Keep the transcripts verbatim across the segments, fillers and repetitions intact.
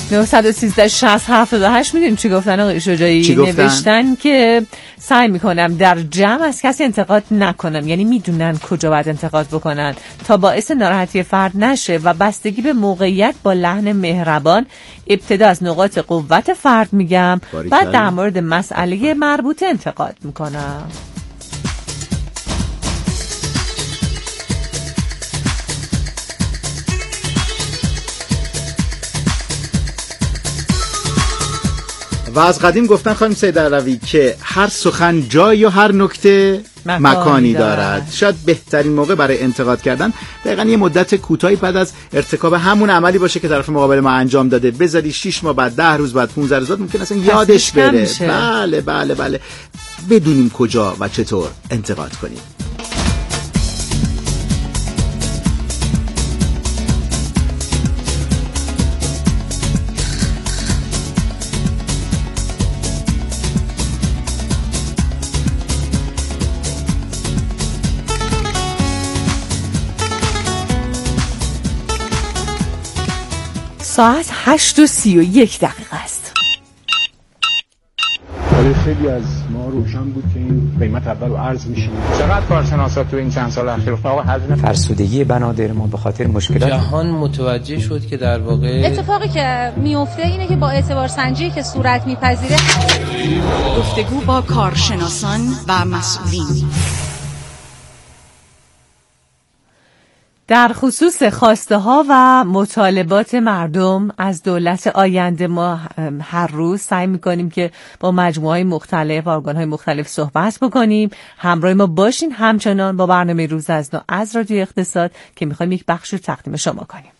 نه یک سه شصت هفتاد و هشت. میدونیم چی گفتن آقای شجاعی؟ نوشتن که سعی میکنم در جمع از کسی انتقاد نکنم، یعنی میدونن کجا باید انتقاد بکنن تا باعث ناراحتی فرد نشه و بستگی به موقعیت با لحن مهربان ابتدا از نقاط قوت فرد میگم، بعد در مورد مسئله مربوطه انتقاد میکنم. و از قدیم گفتن خانم سید علوی که هر سخن جای و هر نکته مکانی, مکانی دارد. دارد شاید بهترین موقع برای انتقاد کردن دقیقاً یه مدت کوتاهی بعد از ارتکاب همون عملی باشه که طرف مقابل ما انجام داده. بذاری شش ماه بعد، ده روز بعد، پانزده روز بعد ممکن اصلا یادش بره. بله بله بله بدونیم کجا و چطور انتقاد کنیم. ساعت هشت و سی و یک دقیقه است. برای خیلی از ما روشن بود که این قیمت اول رو عرض میشه. چقدر کارشناسا تو این چند سال اخیر آقا هزینه فرسودگی بنادر ما به خاطر مشکلات جهان متوجه شد که در واقع اتفاقی که میفته اینه که با اعتبار سنجی که صورت میپذیره گفتگو با کارشناسان و مسئولین در خصوص خواسته ها و مطالبات مردم از دولت آینده ما هر روز سعی میکنیم که با مجموعه های مختلف و ارگان های مختلف صحبت بکنیم. همراه ما باشین همچنان با برنامه روز از نو از رادیو اقتصاد که میخوایم یک بخش رو تقدیم شما کنیم.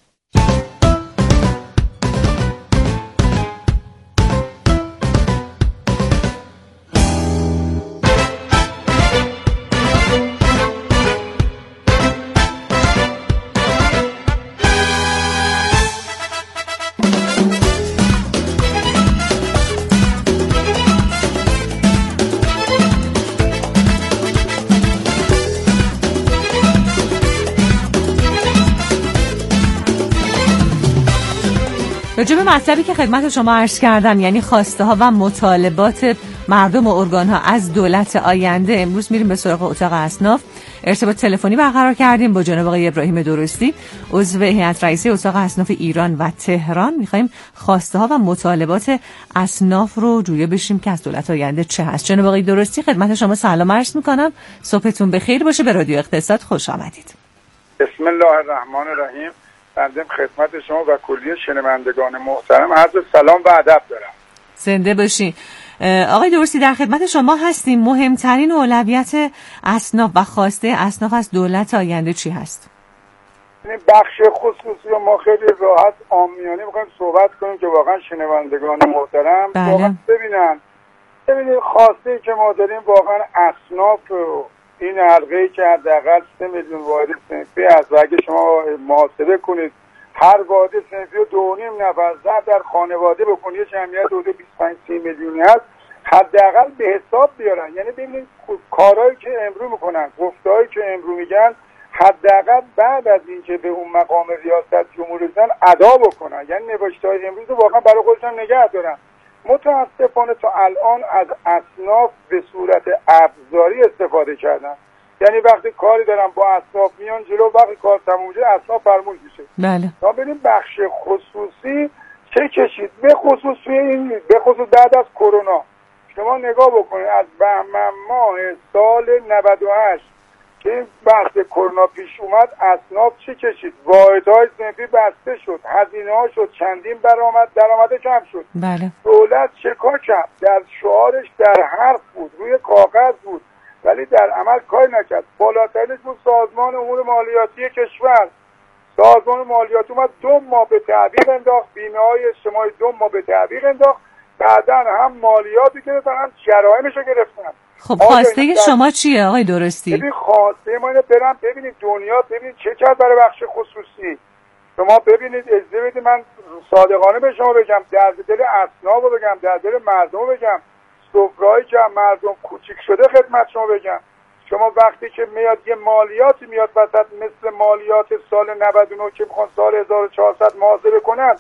راجع به مطلبی که خدمت شما عرض کردم، یعنی خواسته ها و مطالبات مردم و ارگان ها از دولت آینده، امروز میریم به سراغ اتاق اصناف. ارتباط تلفنی برقرار کردیم با جناب آقای ابراهیم درستی، عضو هیئت رئیسه اتاق اصناف ایران و تهران. میخوایم خواسته ها و مطالبات اصناف رو جویا بشیم که از دولت آینده چه هست. جناب آقای درستی خدمت شما سلام عرض میکنم، صبحتون بخیر باشه، به رادیو اقتصاد خوش آمدید. بسم الله الرحمن الرحیم. بنده خدمت شما و کلیه شنوندگان محترم عرض سلام و ادب دارم. زنده باشین. آقای درستی در خدمت شما هستیم. مهمترین اولویت اصناف و خواسته اصناف از دولت آینده چی هست؟ این بخش خصوصی و ما خیلی راحت عامیانه می‌خوایم صحبت کنیم که واقعا شنوندگان محترم بله. واقعا ببینن ببینید خواسته که ما داریم واقعا اصناف این حلقه‌ای که حداقل سه میلیون واحد صنفی است و اگه شما محاسبه کنید هر واحد صنفی رو دو و نیم نفر ضرب در خانواده بکنید جمعیت حدود بیست و پنج سی میلیونی هست، حداقل به حساب بیارن. یعنی ببینید کارهایی که امروز میکنن، گفته‌هایی که امروز میگن، حداقل بعد از اینکه به اون مقام ریاست جمهوری رسیدن ادا بکنن. یعنی نوشته‌های امروز رو واقعا برای خودشون نگه دارن. متاسفانه تا الان از اصناف به صورت ابزاری استفاده کردن. یعنی وقتی کاری دارن با اصناف میان جلو، وقتی کار تموم میشه اصناف فرموش میشه. بله. تا ببینیم بخش خصوصی چه کشید، به خصوص توی این به خصوص بعد از کرونا شما نگاه بکنید از بهمن ماه سال نود و هشت که این بحث کرونا پیش اومد اصناف چه کشید؟ واحدهای صنفی بسته شد، هزینه ها شد چندین برآمد، درآمد کم شد. بله. دولت چه کار کرد؟ در شعارش در حرف بود، روی کاغذ بود، ولی در عمل کاری نکرد. بالاترینش بود سازمان امور مالیاتی کشور. سازمان مالیاتی اومد دو ماه به تعویق انداخت، بیمه های اجتماعی دو ماه به تعویق انداخت، بعداً هم مالیاتی گرفتن هم جرایمش رو گرفتن. خب خواسته شما چیه آقای درستی؟ ببین خواسته ما اینه برم ببینید دنیا ببینید چه کرد برای بخش خصوصی. شما ببینید اجازه بدید من صادقانه به شما بگم، در دل اصناف رو بگم، در دل مردم رو بگم، سفرهایی که مردم کوچیک شده خدمت شما بگم. شما وقتی که میاد یه مالیاتی میاد وسط مثل مالیات سال نود و نه که میخوان سال هزار و چهارصد محاسبه کنن،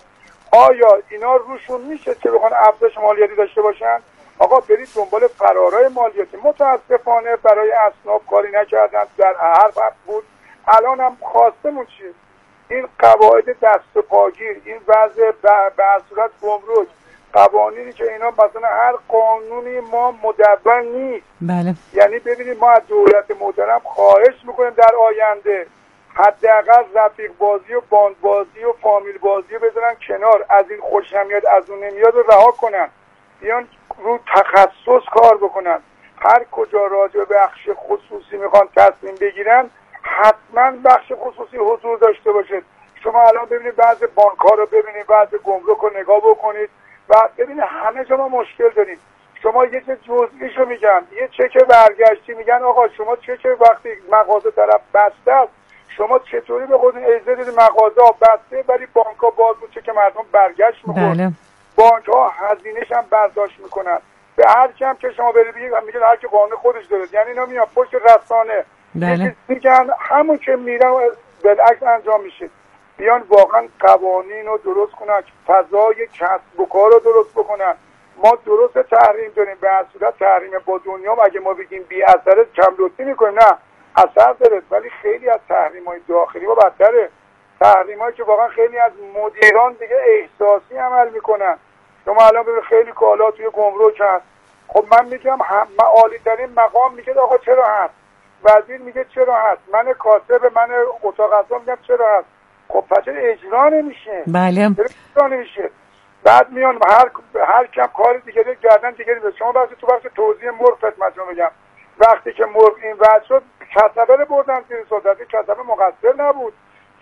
آیا اینا روشون میشه که بخوان افزایش مالیاتی داشته باشن؟ آقا برید دنبال فرارای مالیاتی. متاسفانه برای اصناف کاری نکردن، در هر وقت بود. الان هم خواستمون چیه؟ این قواعد دست و پاگیر، این وضع به هر صورت گمرک، قوانینی که اینا مثلا هر قانونی ما مدون نیست. بله. یعنی ببینید ما از دولت محترم خواهش میکنیم در آینده حداقل رفیق بازی و باند بازی و فامیل بازی رو بذارن کنار، از این خوش نمیاد از اون نمیاد رو رها کنن، بیان رو تخصص کار بکنن. هر کجا راجع به بخش خصوصی میخوان تصمیم بگیرن حتما بخش خصوصی حضور داشته باشه. شما الان ببینید بعضی بانک‌ها رو ببینید، بعضی گمرک رو نگاه بکنید و ببینید همه جا ما مشکل داریم. شما یه چه جزئیشو میگن، یه چک برگشتی میگن آقا شما چک وقتی مغازه طرف بسته است شما چطوری به خودتون اجازه دادید مغازه ها بسته ولی بانک ها باز بود چک مردم برگشت میکنن. بله. بانک ها هزینه‌ش هم برداشت میکنن. به هر کم که شما برید بگید میگن هر کی قانون خودش داره، یعنی اینا میان پشت رسانه بله. میگن همون که میرن بالعکس انجام میشه. بیان واقعا قوانین رو درست کنن، فضای کسب و کار رو درست بکنن. ما درست تحریم داریم، به هر صورت تحریم با دنیا اگه ما بگیم بی اثر کم لطفی میکنیم، نه اثر داره، ولی خیلی از تحریم‌های داخلی ما بدتره. تحریم‌هایی که واقعا خیلی از مدیران دیگه احساسی عمل میکنن. شما الان ببین خیلی کالا توی گمرک هست، خب من میگم عالی ترین مقام میگه آقا چرا هست، وزیر میگه چرا هست، من کاسب من اتاق غذا میگم چرا هست، خب پس اجرا نمیشه. بله. اجرا نمیشه. بعد میان هر هر کم کار دیگه گردن دیگه میذاره. شما وقتی تو بخش توزیع مرغ خدمتتون میگم، وقتی که مرغ این وضع شد کسبه رو بردن زیر سلطه، کسبه مقصر نبود.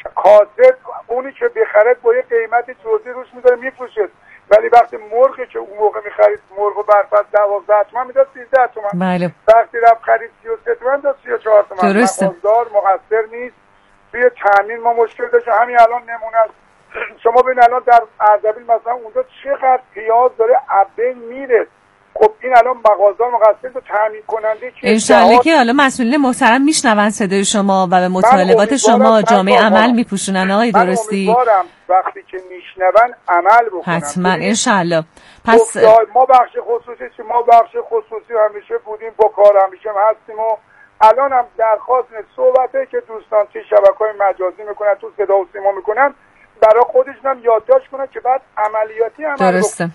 کاسب اونی که بخرد با یه قیمت جزئی روش میذاره میفروشه، ولی وقتی مرغی که اون موقع میخرید مرغ برفت دوازده تومن میداد سیزده تومن. بله. وقتی رفت خرید سی و سه تومن داد سی و چهار تومن. درسته. مقدار مقصر نیست. توی تامین ما مشکل داشتیم. همین الان نمونه است. شما ببین الان در اردبیل مثلا اونجا چقدر پیاز داره عبه میره. خب این الان مغازه‌ها مقصر تو تامین کننده که انشالله که حالا مسئولین محترم میشنون صدای شما و به مطالبات شما جامعه عمل میپوشونن. آقای درستی من امیدوارم وقتی که میشنون عمل بکنن. حتما انشالله. پس ما بخش خصوصی چی ما بخش خصوصی همیشه بودیم، با کار همیشه هستیم و الان هم درخواست صحبته که دوستان توی شبکه‌های مجازی میکنن، تو صدا و سیما میکنن، برای خودشون هم یادداشت کنن که بعد عملیاتی عمل درسته.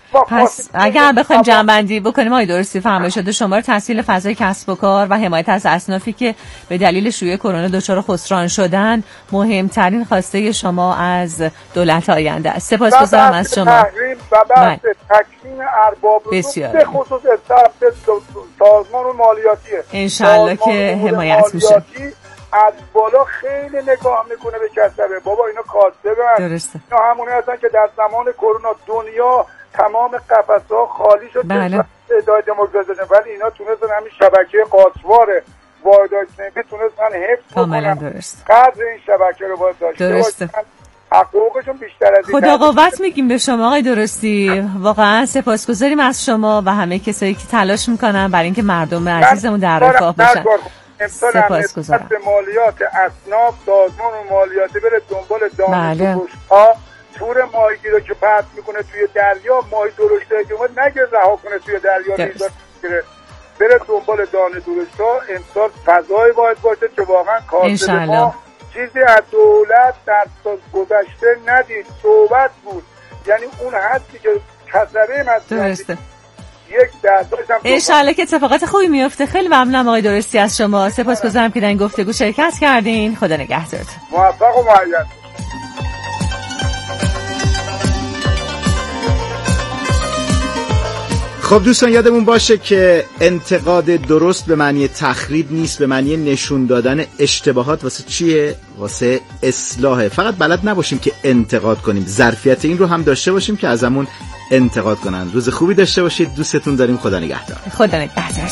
پس اگر بخوایم جمع‌بندی بکنیم آقای درستی فرمایش شده شمار تسهیل فضای کسب و کار و حمایت از اصنافی که به دلیل شیوع کرونا دچار خسران شدن مهمترین خواسته شما از دولت آینده است. سپاسگزارم از شما. تحریم و بحث تکوین ارباب رسوم به خصوص ثبت سازمان مالیاتیه. انشالله که حمایت میشه. از بالا خیلی نگاه میکنه به کسبه. بابا اینا کاسبن. درسته. اینا همونه هستن که در زمان کرونا دنیا تمام قفس‌ها خالی شد. بله. ادعای دموکراسی داشتن، ولی اینا تونستن همین شبکه قاچواره واحدات صنفی تونستن حفظ کاملا بکنن. درست. قدر این شبکه رو باید داشته درسته. حقوقشون بیشتر از این. خدا قوت میگیم به شما آقای درستی. واقعا سپاسگزاریم از شما و همه کسایی که تلاش میکنن برای اینکه مردم عزیزمون در رفاه باشن. سپاسگزارم. مالیات اصناف سازمان مالیاتی بره دنبال دانشجوها تور ماهیگیری رو که پرت میکنه توی دریا، ماهی درشته که اومد نگه رها کنه توی دریا میذاره، بره دنبال دانه درشتا. امسال فضای باید باشه که واقعا کاسب ما چیزی از دولت در گذشته ندید. صحبت بود، یعنی اون هستی که کسبه درسته. یک درداشم انشالله که اتفاقات خوبی میفته. خیلی ممنونم آقای درستی از شما. سپاسگزارم که در این گفتگو شرکت کردین. خدا نگهدارتون. موفق و مؤید. خب دوستان یادمون باشه که انتقاد درست به معنی تخریب نیست، به معنی نشون دادن اشتباهات. واسه چیه؟ واسه اصلاحه. فقط بلد نباشیم که انتقاد کنیم، ظرفیت این رو هم داشته باشیم که ازمون انتقاد کنن. روز خوبی داشته باشید. دوستتون داریم. خدا نگهدار. خدا نگهدار.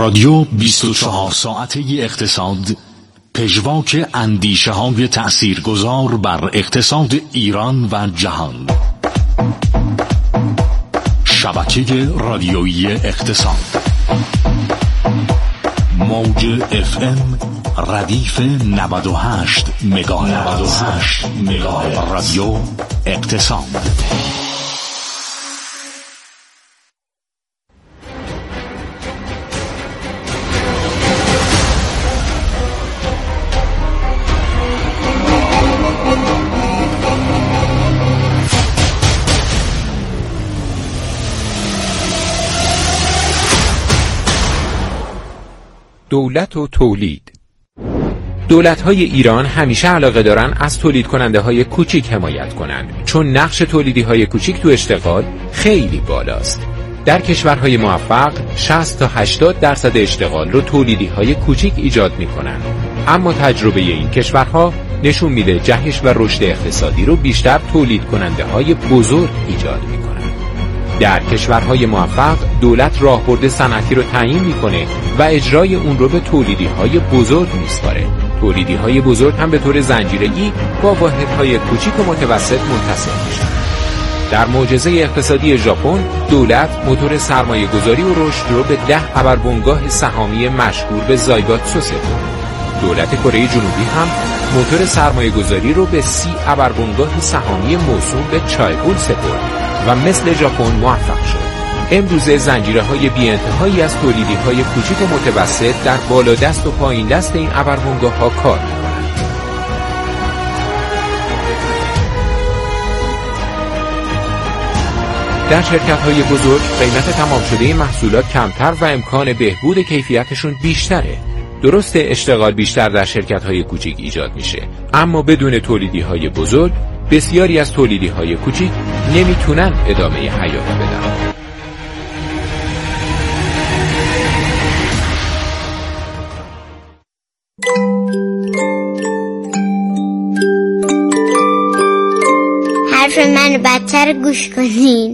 رادیو بیست و چهار ساعته اقتصاد، پژواک اندیشه های تأثیرگذار بر اقتصاد ایران و جهان. شبکه رادیویی اقتصاد، موج اف ام ردیف نود و هشت مگاهرتز. رادیو اقتصاد. دولت و تولید. دولت‌های ایران همیشه علاقه دارن از تولید کننده های کوچیک حمایت کنن، چون نقش تولیدی های کوچیک تو اشتغال خیلی بالاست. در کشورهای موفق شصت تا هشتاد درصد اشتغال رو تولیدی های کوچیک ایجاد میکنن، اما تجربه این کشورها نشون میده جهش و رشد اقتصادی رو بیشتر تولید کننده های بزرگ ایجاد میکنن. در کشورهای موفق دولت راهبرد صنعتی رو تعیین میکنه و اجرای اون رو به تولیدی‌های بزرگ میسپاره. تولیدی‌های بزرگ هم به طور زنجیره‌ای با واحدهای کوچیک و متوسط منتشر میشن. در معجزه اقتصادی ژاپن، دولت موتور سرمایه‌گذاری و رشد رو به ده ابربنگاه سهامی مشهور به زایگاتسو سپرد. دولت کره جنوبی هم موتور سرمایه‌گذاری رو به سی ابربنگاه سهامی موسوم به چایگول سپرد و مثل ژاپن موفق شد. امروزه زنجیره‌های بی‌انتهایی از تولیدی‌های کوچک و متوسط در بالادست و پایین دست این ابربنگاه‌ها کار می‌کنند. در شرکت‌های بزرگ قیمت تمام شده محصولات کمتر و امکان بهبود کیفیتشون بیشتره. درسته اشتغال بیشتر در شرکت‌های کوچک ایجاد میشه، اما بدون تولیدی‌های بزرگ بسیاری از تولیدی‌های کوچک نمیتونن ادامه حیات بدن. حرف من بدتر گوش کنین.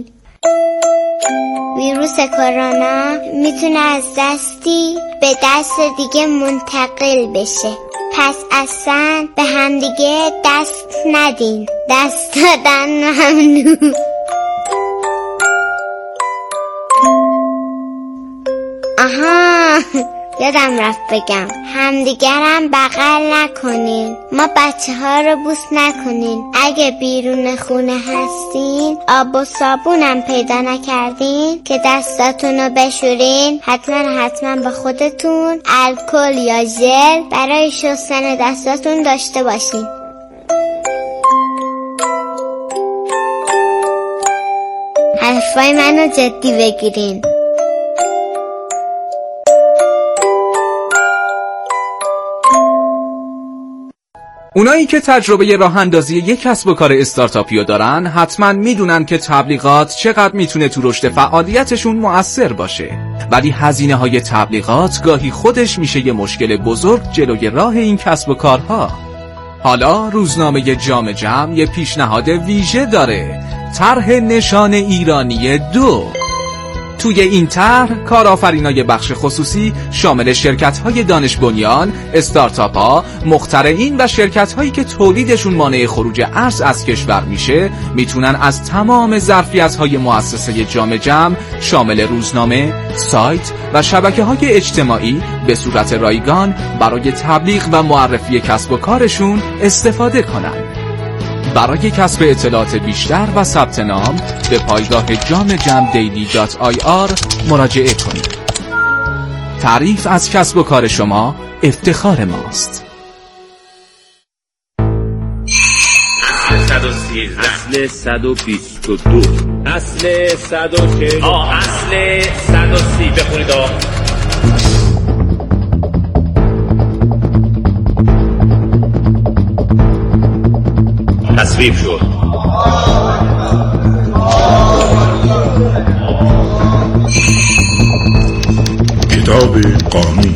ویروس کرونا میتونه از دستی به دست دیگه منتقل بشه، پس اصلا به هم دیگه دست ندین. دست دادن ممنوع. آها، یادم رفت بگم همدیگرم بغل نکنین. ما بچه ها رو بوس نکنین. اگه بیرون خونه هستین آب و صابونم پیدا نکردین که دستاتون رو بشورین، حتما حتما با خودتون الکل یا ژل برای شستن دستاتون داشته باشین. حرفای منو جدی بگیرین. اونایی که تجربه راه اندازی یک کسب و کار استارتاپی دارن حتما میدونن که تبلیغات چقدر میتونه تو رشد فعالیتشون مؤثر باشه، ولی هزینه های تبلیغات گاهی خودش میشه یه مشکل بزرگ جلوی راه این کسب و کارها. حالا روزنامه جام جم یه پیشنهاد ویژه داره، طرح نشان ایرانی دو. توی این طرح کارآفرینای بخش خصوصی شامل شرکت‌های دانش بنیان، استارتاپ‌ها، مخترعین و شرکت‌هایی که تولیدشون مانع خروج ارز از کشور میشه میتونن از تمام ظرفیت‌های مؤسسه جام جم شامل روزنامه، سایت و شبکه‌های اجتماعی به صورت رایگان برای تبلیغ و معرفی کسب و کارشون استفاده کنن. برای کسب اطلاعات بیشتر و ثبت نام به پایگاه جام جم دیلی دات آی آر مراجعه کنید. تعریف از کسب و کار شما افتخار ماست. صد و سیزده اصل صد و بیست و دو اصل صد و چهل آه اصل صد و سی بخونید آه تصویب شد. کتاب قانون.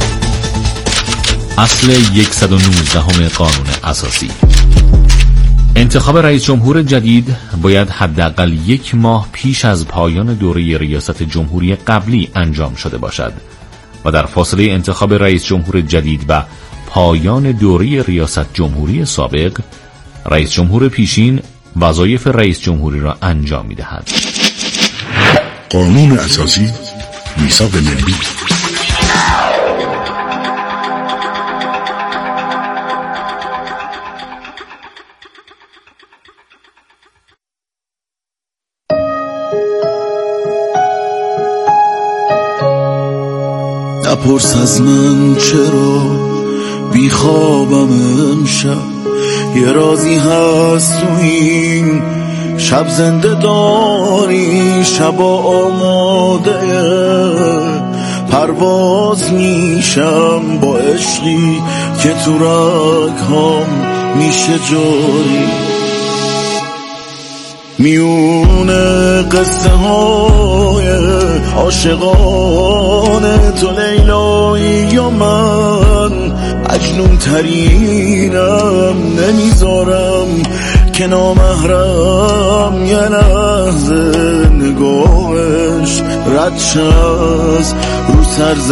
اصل صد و نوزده قانون اساسی. انتخاب رئیس جمهور جدید باید حداقل یک ماه پیش از پایان دوره ریاست جمهوری قبلی انجام شده باشد و در فاصله انتخاب رئیس جمهور جدید و پایان دوره ریاست جمهوری سابق، رئیس جمهور پیشین وظایف رئیس جمهوری را انجام می‌دهد. قانون اساسی، میثاق ملی. نپرس از من چرا بیخوابم امشب، یه رازی هست تو این شب زنده داری، شبا آماده پرواز میشم با عشقی که تو رگ‌هام میشه جاری. میونه قصه های عاشقانه تو لیلایی یا من مجنون ترینم، نمیذارم که نامحرم یه لحظه نگاهش رد شه از رو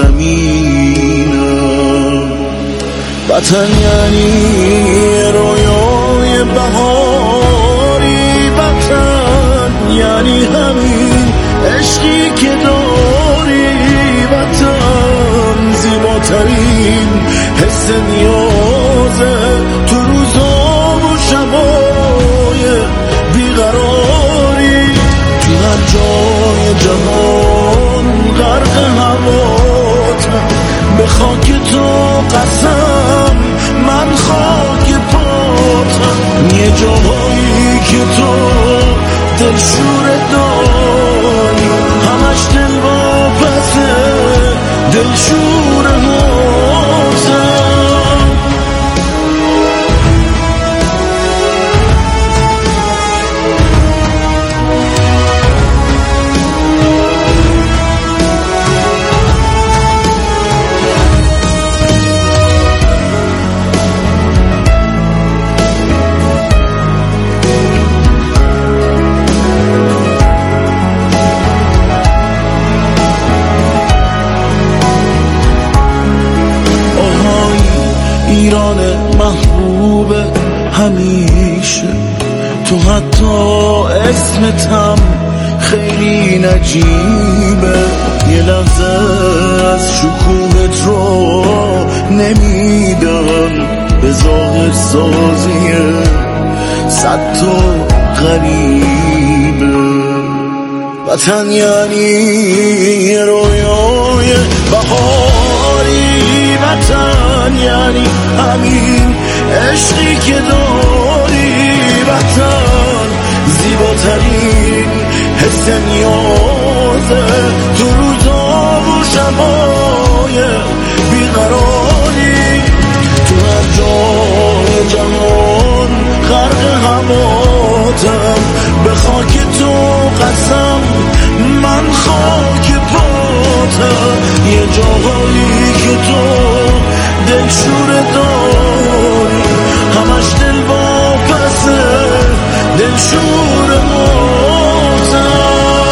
سرزمینم. وطن یعنی رویای بهاری، وطن یعنی همین عشقی که داری، وطن زیباترین حس نیازه تو روزا و شبای بیقراری. تو هر جای جهان غرق هواتم، به خاک تو قسم من خاک پاتم. یه جاهایی که تو دلشور داری، همش دل واپسه دلشور ماتم. ایران محبوب همیشه، تو حتی اسمتم خیلی نجیبه. یه لحظه از شکوهت رو نمیدم، به ظاهر سازیه صد تا غریبه. وطن یعنی رویای بهاری، وطن یعنی همین عشقی که داری، وطن زیباترین حس نیازه تو روزا و شبای بیقراری. تو هر جای جهان غرق هواتم، به خاک تو قسم من خاک پاتم. یه جاهایی که تو دلشور داری، همش دل واپسه دلشور ماتم.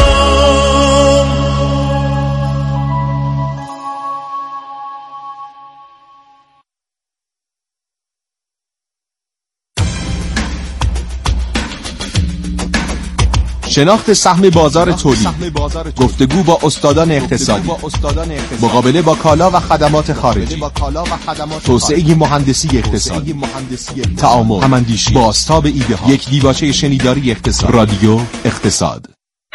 شناخت سهم بازار تولید، گفتگو با استادان اقتصادی، مقابله با کالا و خدمات خارجی، توسعه مهندسی اقتصادی، تعامل، هماندیشی، بازتاب ایده ها، یک دیباچه شنیداری اقتصاد. رادیو اقتصاد.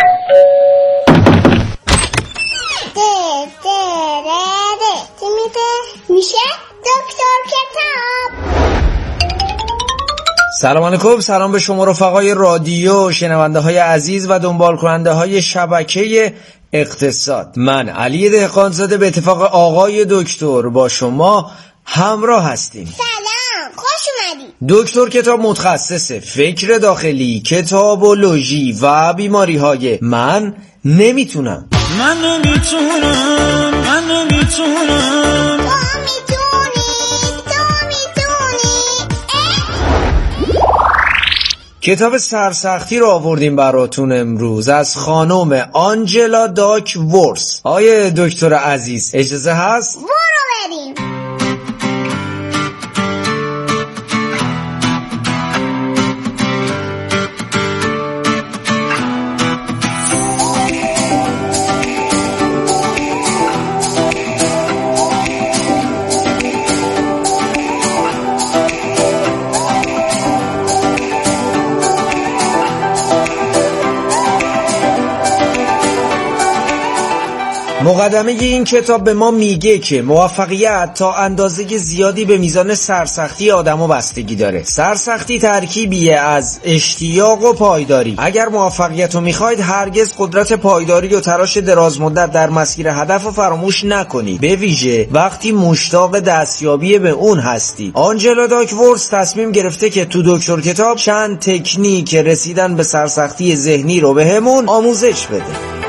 میشه دکتر کتاب. سلام علیکم، سلام به شما رفقای رادیو، شنونده های عزیز و دنبال کننده های شبکه اقتصاد. من علی دهقانزاده به اتفاق آقای دکتر با شما همراه هستیم. سلام، خوش اومدید. دکتر کتاب متخصص فکر داخلی، کتابولوژی و بیماری های من نمیتونم. من نمیتونم، من نمیتونم. کتاب سرسختی رو آوردیم براتون امروز از خانم آنجلا داک ورس. آیه دکتر عزیز اجازه هست؟ برو بریم. مقدمه این کتاب به ما میگه که موفقیت تا اندازه زیادی به میزان سرسختی آدمو بستگی داره. سرسختی ترکیبیه از اشتیاق و پایداری. اگر موفقیت رو میخواید هرگز قدرت پایداری و تلاش دراز مدت در مسیر هدف رو فراموش نکنید، به ویژه وقتی مشتاق دستیابی به اون هستی. آنجلا داک ورس تصمیم گرفته که تو دکتر کتاب چند تکنیک رسیدن به سرسختی ذهنی رو بهمون آموزش بده.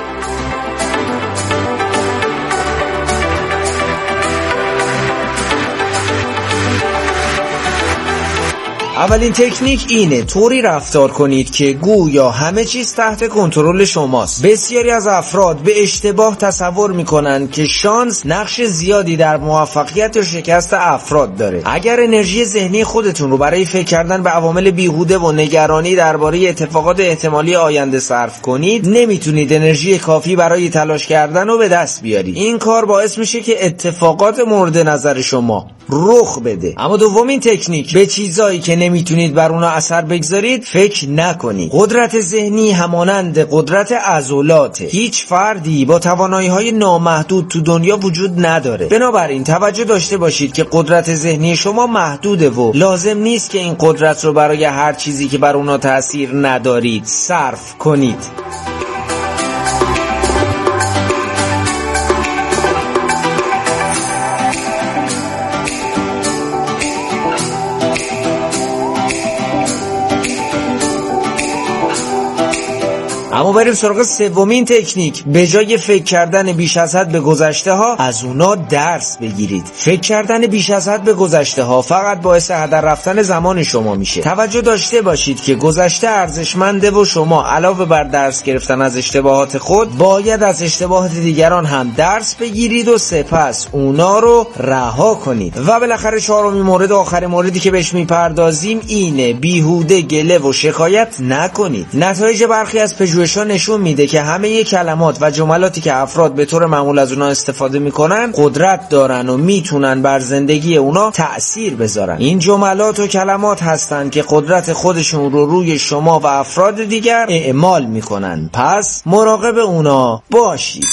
اولین تکنیک اینه طوری رفتار کنید که گویا همه چیز تحت کنترل شماست. بسیاری از افراد به اشتباه تصور میکنن که شانس نقش زیادی در موفقیت و شکست افراد داره. اگر انرژی ذهنی خودتون رو برای فکر کردن به عوامل بیهوده و نگرانی درباره اتفاقات احتمالی آینده صرف کنید، نمیتونید انرژی کافی برای تلاش کردن رو به دست بیارید. این کار باعث میشه که اتفاقات مورد نظر شما رخ بده. اما دومین تکنیک، به چیزایی که نمیتونید بر اونا اثر بگذارید فکر نکنید. قدرت ذهنی همانند قدرت عضلاته. هیچ فردی با توانایی‌های نامحدود تو دنیا وجود نداره. بنابراین توجه داشته باشید که قدرت ذهنی شما محدوده و لازم نیست که این قدرت رو برای هر چیزی که بر اونا تأثیر ندارید صرف کنید. اما بریم سراغ سومین تکنیک. به جای فکر کردن بیش از حد به گذشته ها، از اونا درس بگیرید. فکر کردن بیش از حد به گذشته ها فقط باعث هدر رفتن زمان شما میشه. توجه داشته باشید که گذشته ارزشمنده و شما علاوه بر درس گرفتن از اشتباهات خود باید از اشتباهات دیگران هم درس بگیرید و سپس اونا رو رها کنید. و بالاخره چهارمین مورد، آخرین موردی که بهش میپردازیم اینه: بیهوده گله و شکایت نکنید. نتایج برخی از پژوهش‌ها نشون میده که همه کلمات و جملاتی که افراد به طور معمول از اونا استفاده میکنن قدرت دارن و میتونن بر زندگی اونا تأثیر بذارن. این جملات و کلمات هستن که قدرت خودشون رو روی شما و افراد دیگر اعمال میکنن. پس مراقب اونا باشید.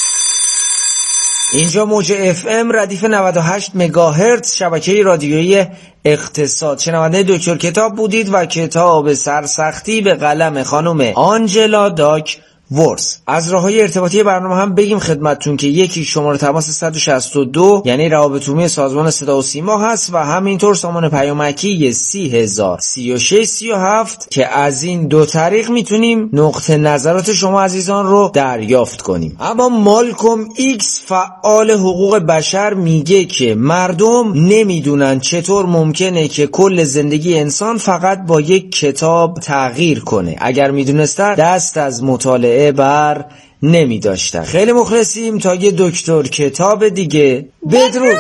اینجا موج اف ام ردیف نود و هشت مگاهرتز شبکه رادیویی اقتصاد. شنونده دکتر کتاب بودید و کتاب سرسختی به قلم خانم آنجلا داک ورس. از راههای ارتباطی برنامه هم بگیم خدمتتون که یکی شماره تماس صد و شصت و دو یعنی روابط عمومی سازمان صدا و سیما هست و همینطور سامان پیامکی سی هزار سی و شش سی و هفت که از این دو طریق میتونیم نقطه نظرات شما عزیزان رو دریافت کنیم. اما مالکوم ایکس فعال حقوق بشر میگه که مردم نمیدونن چطور ممکنه که کل زندگی انسان فقط با یک کتاب تغییر کنه. اگر میدونستن دست از مطالعه بر نمی داشتن. خیلی مخلصیم تا یه دکتر کتاب دیگه. بدرود.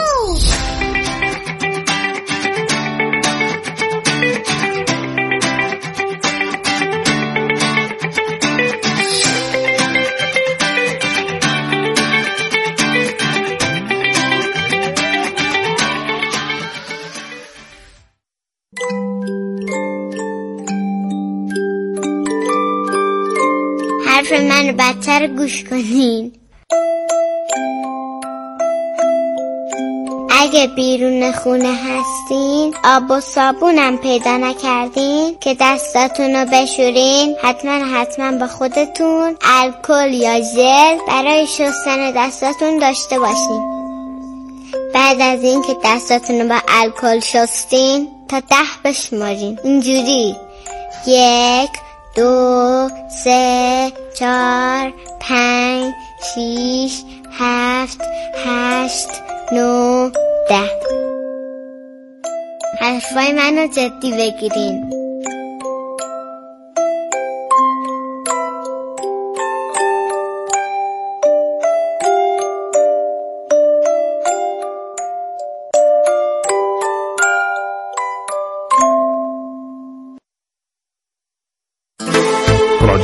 حرف من بدتر گوش کنین. اگه بیرون خونه هستین آب و صابونم پیدا نکردین که دستاتون رو بشورین، حتما حتما با خودتون الکل یا ژل برای شستن دستاتون داشته باشین. بعد از این که دستاتون رو با الکل شستین تا ده بشمارین. اینجوری: یک، دو، سه، چهار، پنج، شیش، هفت، هشت، نو، ده. حرفای منو جدی بگیرین.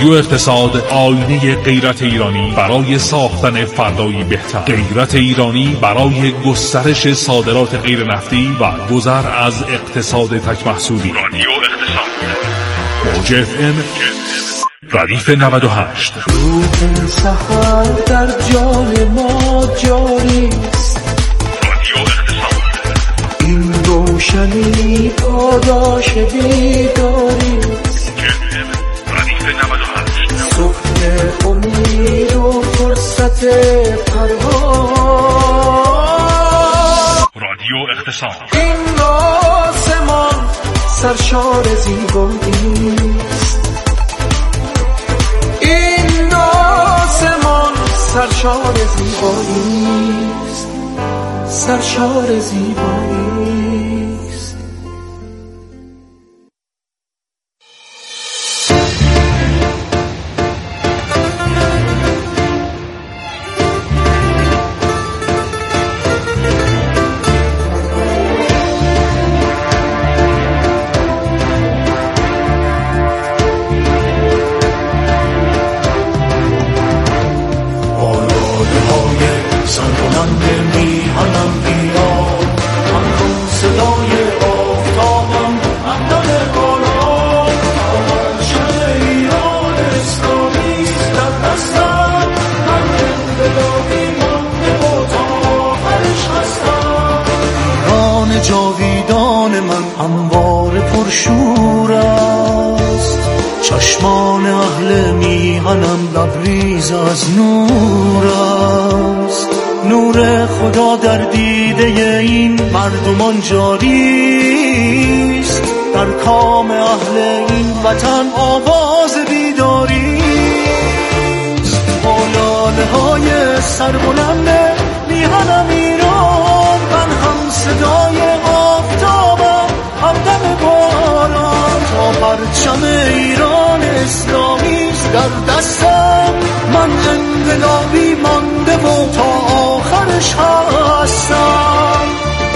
رادیو اقتصاد، آینه غیرت ایرانی برای ساختن فردایی بهتر. غیرت ایرانی برای گسترش صادرات غیر نفتی و گذر از اقتصاد تک محصولی. رادیو اقتصاد، موج اف ام ردیف نود و هشت. روح سحر در جان ما جاریست. رادیو اقتصاد، این روشنی پاداش بیداریست. ردیف نود و هشت. صبح امید و فرصت پرواز. رادیو اقتصاد. این آسمان سرشار زیباییست. این آسمان سرشار زیباییست. سرشار زیباییست. جاویدان من هموار پرشور است. چشمان اهل میهنم لبریز از نور است. نور خدا در دیده این مردمان جاری است. در کام اهل این وطن آواز بیداری است. با لاله های سربلند میهنم ایران، من هم صدای آفتابم، همدم باران. تا پرچم ایران اسلامی در دستم، من انقلابی مانده و تا آخرش هستم.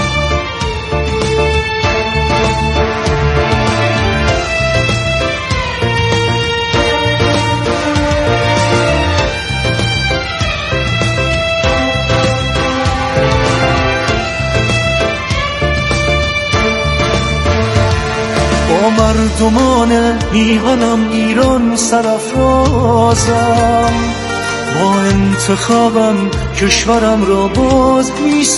با مردمان میهنم ایران سرافرازم. با انتخابم کشورم را باز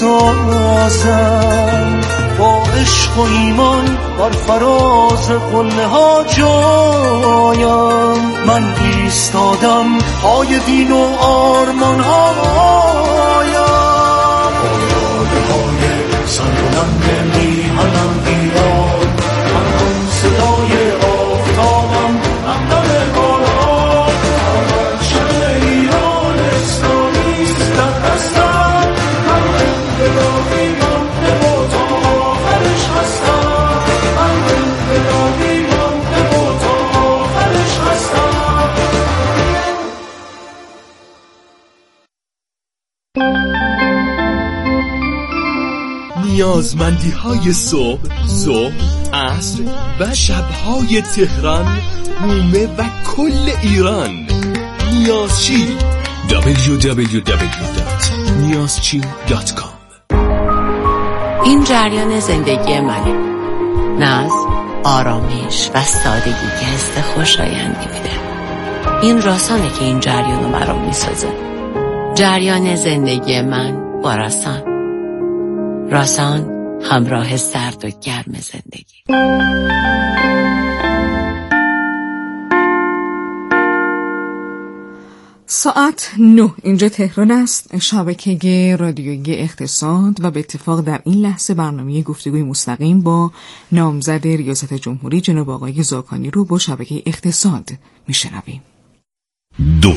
میسازم. با عشق و ایمان بر فراز قله ها جایم. من ایستادم پای دین و آرمان هایم. با یاده های سربلند میهنم ایران، صدای آفتابم، همدم باران. پرچم ایران اسلامی در دستم، من انقلابی مانده و تا آخرش هستم. من انقلابی مانده و تا آخرش هستم. نیازمندی های صبح، ظهر، عصر و شبهای تهران، مومه و کل ایران. نیازچی دبلیو دبلیو دبلیو دات نیازچی دات کام. این جریان زندگی منه. ناز، آرامش و سادگی که حس خوشایندی میده. این راسانه که این جریان رو برام میسازه. جریان زندگی من با راسان. راسان، همراه سرد و گرم زندگی. ساعت نه اینجا تهران است، شبکه رادیویی اقتصاد، و به اتفاق در این لحظه برنامه گفتگوی مستقیم با نامزد ریاست جمهوری جناب آقای زاکانی رو با شبکه اقتصاد میشنویم. دو